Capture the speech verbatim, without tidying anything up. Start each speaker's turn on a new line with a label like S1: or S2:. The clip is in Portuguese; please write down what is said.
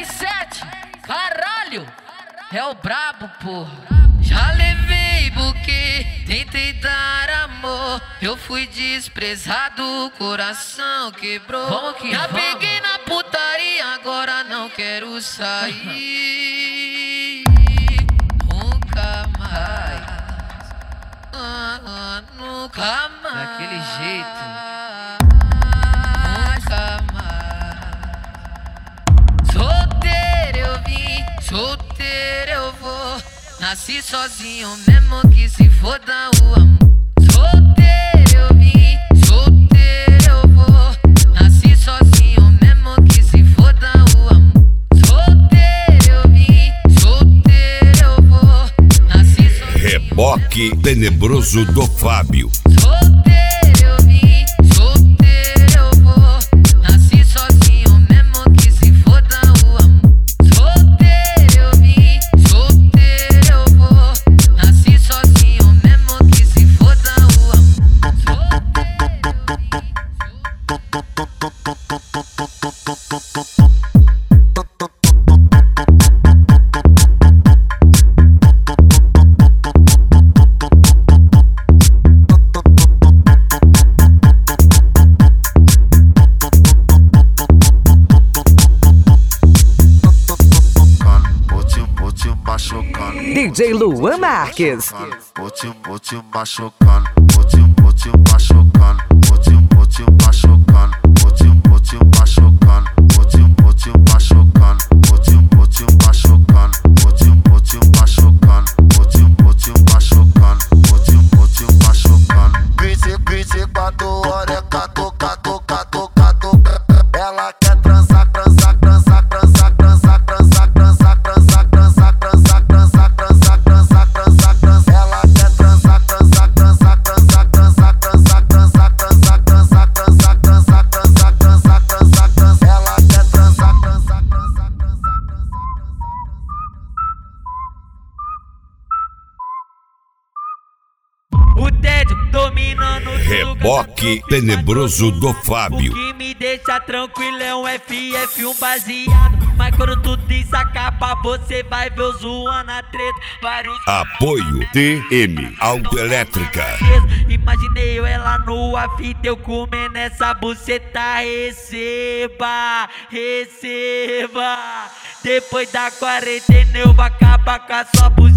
S1: R sete, caralho, é o brabo, porra. Já levei buquê, tentei dar amor, eu fui desprezado, o coração quebrou. Vamos que Já vamos. Peguei na putaria, agora não quero sair. Nunca mais, ah, ah, nunca mais. Daquele jeito. Solteiro eu vou, nasci sozinho mesmo que se foda o amor. Solteiro eu vim, solteiro eu vou, nasci sozinho mesmo que se foda o amor. Solteiro eu vim, solteiro eu vou, nasci sozinho.
S2: Reboque tenebroso do Fábio.
S1: Solteiro eu vim, solteiro eu vou, nasci sozinho mesmo que se foda o amor.
S3: D J Luan Marques.
S4: Vou te, vou te machucando, vou te, vou te machucando, vou te, vou te machucando, vou te, vou te machucando, vou te, vou te machucando, vou te, vou te machucando, vou te, vou te machucando, vou te, vou te machucando, vou te, vou te machucando. vinte, vinte e quatro horas, cato, cato, cato, cato. Ela quer transar, transar, transar, transar, transar, transar, transar, transar, transar, transar, transar, transar, transar, transar, transar. Ela quer transar, transar, transar, transar, transar, transar, transar, transar, transar, transar, transar, transar, transar, transar, transar. Ela quer transar, transar, transar, transar, transar.
S5: O tédio dominando o
S2: Reboque tenebroso do Fábio.
S5: O que me deixa tranquilo é um F F, um baseado. Mas quando tu desacaba, você vai ver eu zoando a treta. Vários...
S2: Apoio T M Autoelétrica.
S5: Imaginei eu ela nua, fita eu comendo essa buceta. Receba, receba. Depois da quarentena eu vou acabar com a sua buceta.